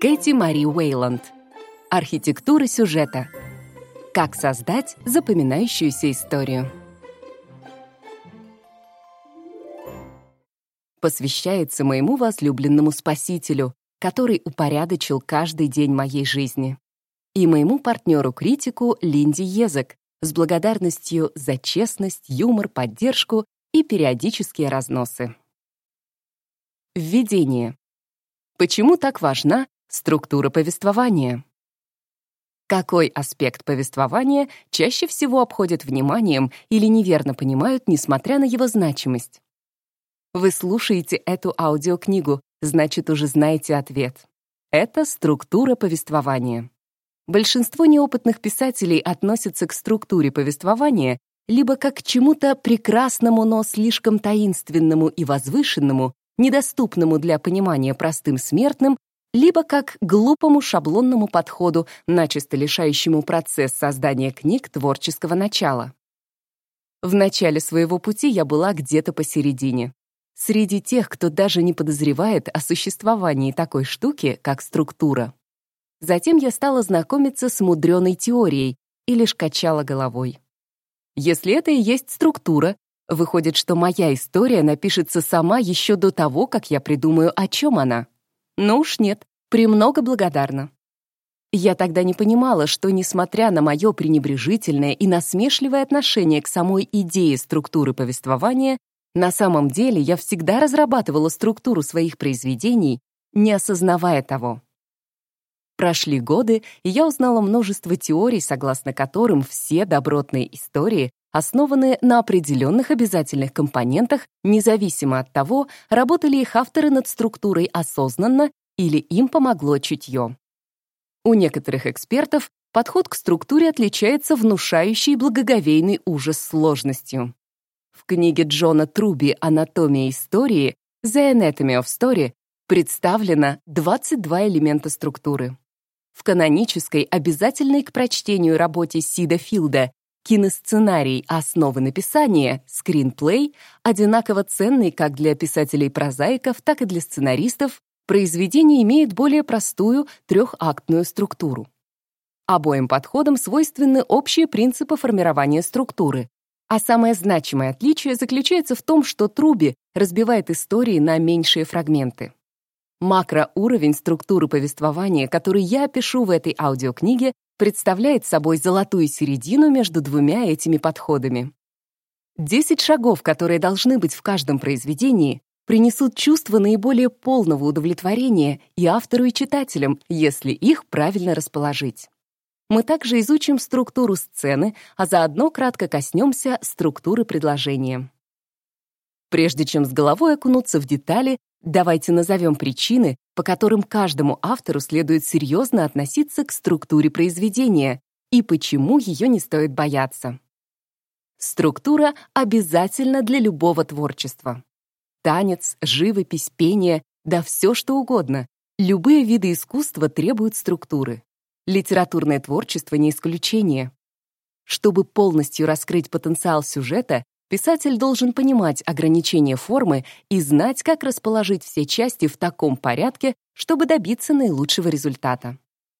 Кэти Мари Уэйланд. Архитектура сюжета. Как создать запоминающуюся историю. Посвящается моему возлюбленному Спасителю, который упорядочил каждый день моей жизни, и моему партнеру-критику Линди Езек с благодарностью за честность, юмор, поддержку и периодические разносы. Введение. Почему так важна структура повествования? Какой аспект повествования чаще всего обходят вниманием или неверно понимают, несмотря на его значимость? Вы слушаете эту аудиокнигу, значит, уже знаете ответ. Это структура повествования. Большинство неопытных писателей относятся к структуре повествования либо как к чему-то прекрасному, но слишком таинственному и возвышенному, недоступному для понимания простым смертным, либо как к глупому шаблонному подходу, начисто лишающему процесс создания книг творческого начала. В начале своего пути я была где-то посередине. Среди тех, кто даже не подозревает о существовании такой штуки, как структура. Затем я стала знакомиться с мудреной теорией и лишь качала головой. Если это и есть структура, выходит, что моя история напишется сама еще до того, как я придумаю, о чем она. Но уж нет, премного благодарна. Я тогда не понимала, что, несмотря на мое пренебрежительное и насмешливое отношение к самой идее структуры повествования, на самом деле я всегда разрабатывала структуру своих произведений, не осознавая того. Прошли годы, и я узнала множество теорий, согласно которым все добротные истории основаны на определенных обязательных компонентах, независимо от того, работали их авторы над структурой осознанно или им помогло чутье. У некоторых экспертов подход к структуре отличается внушающей благоговейный ужас сложностью. В книге Джона Труби «Анатомия истории» «The Anatomy of Story» представлено 22 элемента структуры. В канонической, обязательной к прочтению работе Сида Филда киносценарий «Основы написания» скринплей, одинаково ценный как для писателей-прозаиков, так и для сценаристов, произведение имеет более простую трехактную структуру. Обоим подходам свойственны общие принципы формирования структуры, а самое значимое отличие заключается в том, что Труби разбивает истории на меньшие фрагменты. Макроуровень структуры повествования, который я опишу в этой аудиокниге, представляет собой золотую середину между двумя этими подходами. 10 шагов, которые должны быть в каждом произведении, принесут чувство наиболее полного удовлетворения и автору, и читателям, если их правильно расположить. Мы также изучим структуру сцены, а заодно кратко коснемся структуры предложения. Прежде чем с головой окунуться в детали, давайте назовем причины, по которым каждому автору следует серьезно относиться к структуре произведения и почему ее не стоит бояться. Структура обязательна для любого творчества. Танец, живопись, пение, да все что угодно. Любые виды искусства требуют структуры. Литературное творчество не исключение. Чтобы полностью раскрыть потенциал сюжета, писатель должен понимать ограничения формы и знать, как расположить все части в таком порядке, чтобы добиться наилучшего результата.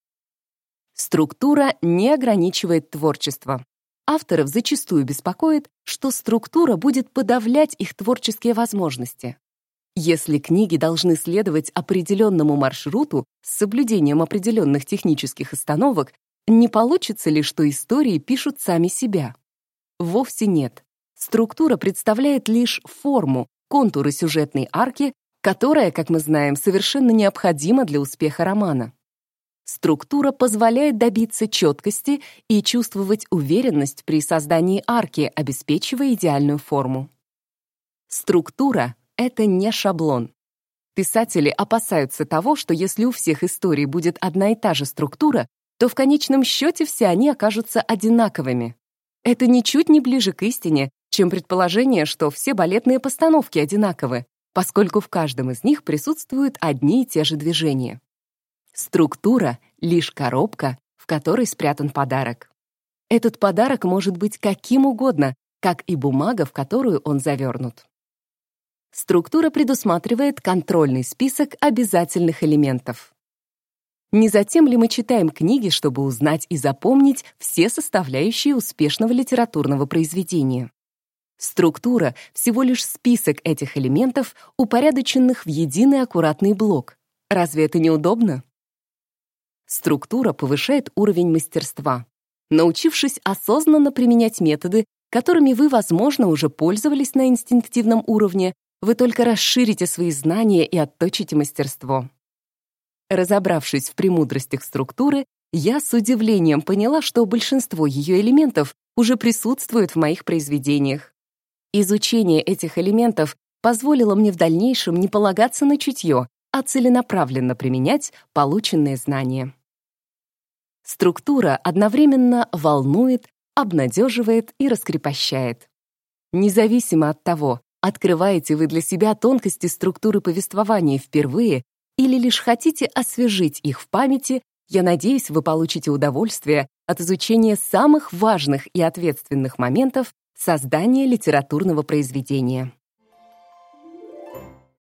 Структура не ограничивает творчество. Авторов зачастую беспокоит, что структура будет подавлять их творческие возможности. Если книги должны следовать определенному маршруту с соблюдением определенных технических остановок, не получится ли, что истории пишут сами себя? Вовсе нет. Структура представляет лишь форму, контуры сюжетной арки, которая, как мы знаем, совершенно необходима для успеха романа. Структура позволяет добиться четкости и чувствовать уверенность при создании арки, обеспечивая идеальную форму. Структура — это не шаблон. Писатели опасаются того, что если у всех историй будет одна и та же структура, то в конечном счете все они окажутся одинаковыми. Это ничуть не ближе к истине, чем предположение, что все балетные постановки одинаковы, поскольку в каждом из них присутствуют одни и те же движения. Структура — лишь коробка, в которой спрятан подарок. Этот подарок может быть каким угодно, как и бумага, в которую он завернут. Структура предусматривает контрольный список обязательных элементов. Не затем ли мы читаем книги, чтобы узнать и запомнить все составляющие успешного литературного произведения? Структура — всего лишь список этих элементов, упорядоченных в единый аккуратный блок. Разве это не удобно? Структура повышает уровень мастерства. Научившись осознанно применять методы, которыми вы, возможно, уже пользовались на инстинктивном уровне, вы только расширите свои знания и отточите мастерство. Разобравшись в премудростях структуры, я с удивлением поняла, что большинство ее элементов уже присутствует в моих произведениях. Изучение этих элементов позволило мне в дальнейшем не полагаться на чутье, а целенаправленно применять полученные знания. Структура одновременно волнует, обнадеживает и раскрепощает. Независимо от того, открываете вы для себя тонкости структуры повествования впервые или лишь хотите освежить их в памяти, я надеюсь, вы получите удовольствие от изучения самых важных и ответственных моментов создания литературного произведения.